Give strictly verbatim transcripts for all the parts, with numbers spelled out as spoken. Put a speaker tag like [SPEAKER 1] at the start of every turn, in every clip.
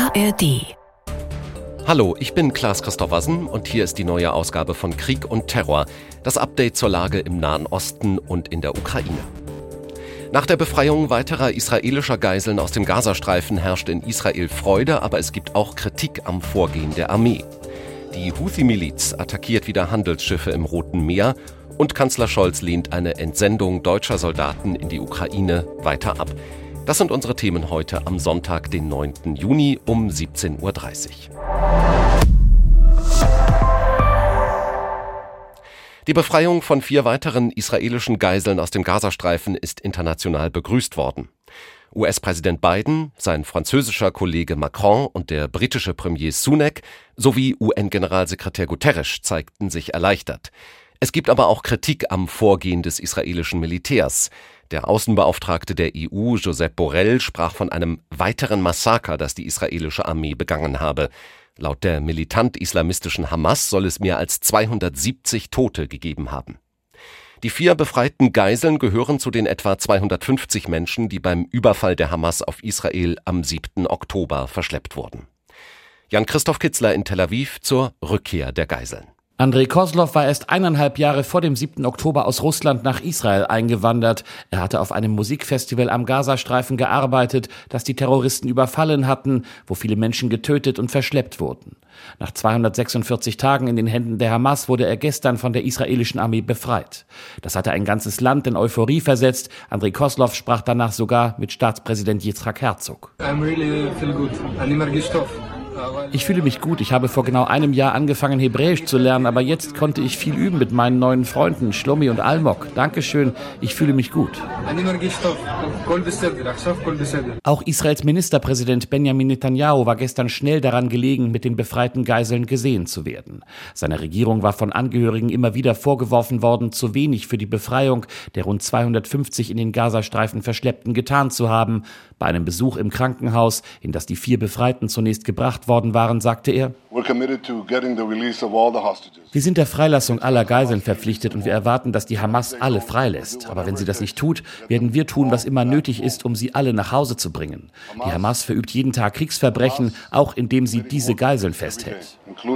[SPEAKER 1] A R D.
[SPEAKER 2] Hallo, ich bin Klaas Christoffersen und hier ist die neue Ausgabe von Krieg und Terror, das Update zur Lage im Nahen Osten und in der Ukraine. Nach der Befreiung weiterer israelischer Geiseln aus dem Gazastreifen herrscht in Israel Freude, aber es gibt auch Kritik am Vorgehen der Armee. Die Houthi-Miliz attackiert wieder Handelsschiffe im Roten Meer und Kanzler Scholz lehnt eine Entsendung deutscher Soldaten in die Ukraine weiter ab. Das sind unsere Themen heute am Sonntag, den neunten Juni um siebzehn Uhr dreißig. Die Befreiung von vier weiteren israelischen Geiseln aus dem Gazastreifen ist international begrüßt worden. U S-Präsident Biden, sein französischer Kollege Macron und der britische Premier Sunak sowie U N-Generalsekretär Guterres zeigten sich erleichtert. Es gibt aber auch Kritik am Vorgehen des israelischen Militärs. Der Außenbeauftragte der E U, Josep Borrell, sprach von einem weiteren Massaker, das die israelische Armee begangen habe. Laut der militant-islamistischen Hamas soll es mehr als zweihundertsiebzig Tote gegeben haben. Die vier befreiten Geiseln gehören zu den etwa zweihundertfünfzig Menschen, die beim Überfall der Hamas auf Israel am siebten Oktober verschleppt wurden. Jan-Christoph Kitzler in Tel Aviv zur Rückkehr der Geiseln.
[SPEAKER 3] Andrei Kozlov war erst eineinhalb Jahre vor dem siebten Oktober aus Russland nach Israel eingewandert. Er hatte auf einem Musikfestival am Gazastreifen gearbeitet, das die Terroristen überfallen hatten, wo viele Menschen getötet und verschleppt wurden. Nach zweihundertsechsundvierzig Tagen in den Händen der Hamas wurde er gestern von der israelischen Armee befreit. Das hatte ein ganzes Land in Euphorie versetzt. Andrei Kozlov sprach danach sogar mit Staatspräsident Yitzhak Herzog.
[SPEAKER 4] I'm really feel good. אני מרגיש טוב.
[SPEAKER 3] Ich fühle mich gut. Ich habe vor genau einem Jahr angefangen, Hebräisch zu lernen, aber jetzt konnte ich viel üben mit meinen neuen Freunden, Shlomi und Almog. Dankeschön, ich fühle mich gut. Auch Israels Ministerpräsident Benjamin Netanyahu war gestern schnell daran gelegen, mit den befreiten Geiseln gesehen zu werden. Seiner Regierung war von Angehörigen immer wieder vorgeworfen worden, zu wenig für die Befreiung der rund zweihundertfünfzig in den Gazastreifen Verschleppten getan zu haben. Bei einem Besuch im Krankenhaus, in das die vier Befreiten zunächst gebracht worden waren, sagte er: Wir sind der Freilassung aller Geiseln verpflichtet und wir erwarten, dass die Hamas alle freilässt. Aber wenn sie das nicht tut, werden wir tun, was immer nötig ist, um sie alle nach Hause zu bringen. Die Hamas verübt jeden Tag Kriegsverbrechen, auch indem sie diese Geiseln festhält.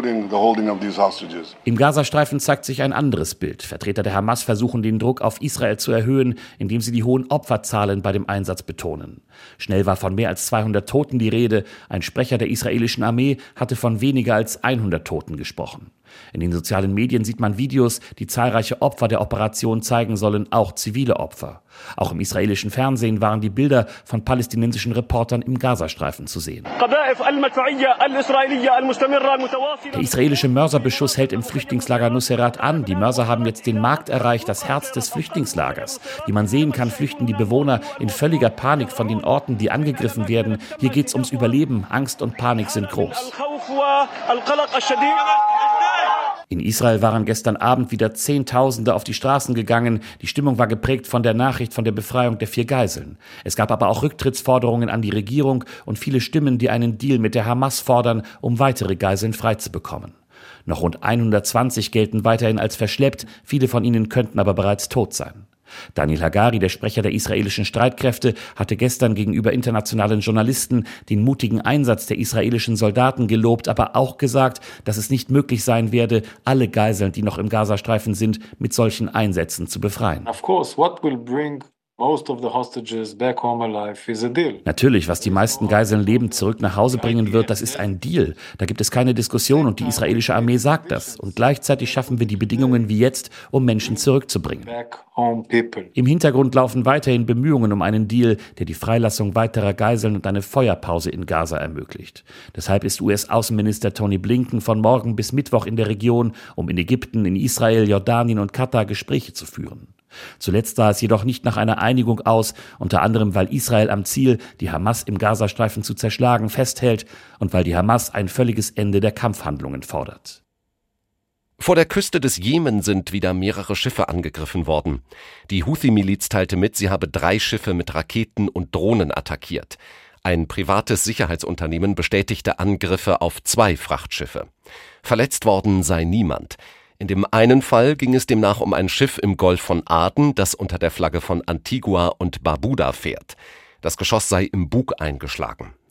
[SPEAKER 3] Im Gazastreifen zeigt sich ein anderes Bild. Vertreter der Hamas versuchen, den Druck auf Israel zu erhöhen, indem sie die hohen Opferzahlen bei dem Einsatz betonen. Schnell war von mehr als zweihundert Toten die Rede. Ein Sprecher der israelischen Armee hatte von weniger als hundert Toten gesprochen. In den sozialen Medien sieht man Videos, die zahlreiche Opfer der Operation zeigen sollen, auch zivile Opfer. Auch im israelischen Fernsehen waren die Bilder von palästinensischen Reportern im Gazastreifen zu sehen. Der israelische Mörserbeschuss hält im Flüchtlingslager Nuseirat an. Die Mörser haben jetzt den Markt erreicht, das Herz des Flüchtlingslagers. Wie man sehen kann, flüchten die Bewohner in völliger Panik von den Orten, die angegriffen werden. Hier geht's ums Überleben. Angst und Panik sind groß. In Israel waren gestern Abend wieder Zehntausende auf die Straßen gegangen. Die Stimmung war geprägt von der Nachricht von der Befreiung der vier Geiseln. Es gab aber auch Rücktrittsforderungen an die Regierung und viele Stimmen, die einen Deal mit der Hamas fordern, um weitere Geiseln freizubekommen. Noch rund hundertzwanzig gelten weiterhin als verschleppt, viele von ihnen könnten aber bereits tot sein. Daniel Hagari, der Sprecher der israelischen Streitkräfte, hatte gestern gegenüber internationalen Journalisten den mutigen Einsatz der israelischen Soldaten gelobt, aber auch gesagt, dass es nicht möglich sein werde, alle Geiseln, die noch im Gazastreifen sind, mit solchen Einsätzen zu befreien.
[SPEAKER 4] Of course, what will bring most of the hostages back home alive is a deal.
[SPEAKER 3] Natürlich, was die meisten Geiseln lebend zurück nach Hause bringen wird, das ist ein Deal. Da gibt es keine Diskussion und die israelische Armee sagt das. Und gleichzeitig schaffen wir die Bedingungen wie jetzt, um Menschen zurückzubringen. Im Hintergrund laufen weiterhin Bemühungen um einen Deal, der die Freilassung weiterer Geiseln und eine Feuerpause in Gaza ermöglicht. Deshalb ist U S-Außenminister Tony Blinken von morgen bis Mittwoch in der Region, um in Ägypten, in Israel, Jordanien und Katar Gespräche zu führen. Zuletzt sah es jedoch nicht nach einer Einigung aus, unter anderem weil Israel am Ziel, die Hamas im Gazastreifen zu zerschlagen, festhält und weil die Hamas ein völliges Ende der Kampfhandlungen fordert.
[SPEAKER 2] Vor der Küste des Jemen sind wieder mehrere Schiffe angegriffen worden. Die Houthi-Miliz teilte mit, sie habe drei Schiffe mit Raketen und Drohnen attackiert. Ein privates Sicherheitsunternehmen bestätigte Angriffe auf zwei Frachtschiffe. Verletzt worden sei niemand. In dem einen Fall ging es demnach um ein Schiff im Golf von Aden, das unter der Flagge von Antigua und Barbuda fährt. Das Geschoss sei im Bug eingeschlagen.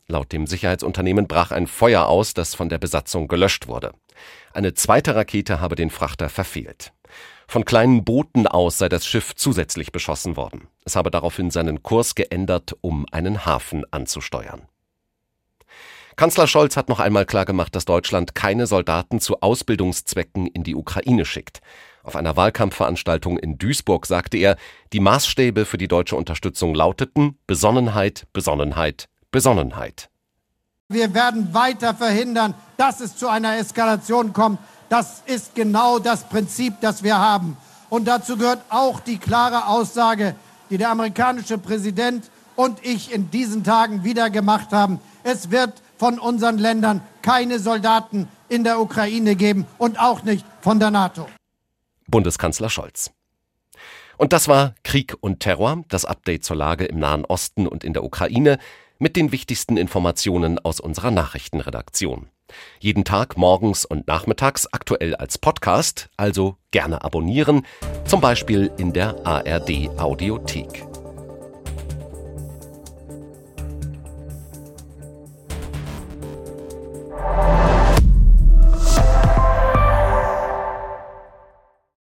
[SPEAKER 2] Laut dem Sicherheitsunternehmen brach ein Feuer aus, das von der Besatzung gelöscht wurde. Eine zweite Rakete habe den Frachter verfehlt. Von kleinen Booten aus sei das Schiff zusätzlich beschossen worden. Es habe daraufhin seinen Kurs geändert, um einen Hafen anzusteuern. Kanzler Scholz hat noch einmal klargemacht, dass Deutschland keine Soldaten zu Ausbildungszwecken in die Ukraine schickt. Auf einer Wahlkampfveranstaltung in Duisburg sagte er, die Maßstäbe für die deutsche Unterstützung lauteten Besonnenheit, Besonnenheit, Besonnenheit.
[SPEAKER 1] Wir werden weiter verhindern, dass es zu einer Eskalation kommt. Das ist genau das Prinzip, das wir haben. Und dazu gehört auch die klare Aussage, die der amerikanische Präsident und ich in diesen Tagen wieder gemacht haben. Es wird von unseren Ländern keine Soldaten in der Ukraine geben und auch nicht von der NATO.
[SPEAKER 2] Bundeskanzler Scholz. Und das war Krieg und Terror, das Update zur Lage im Nahen Osten und in der Ukraine mit den wichtigsten Informationen aus unserer Nachrichtenredaktion. Jeden Tag morgens und nachmittags aktuell als Podcast, also gerne abonnieren, zum Beispiel in der A R D Audiothek.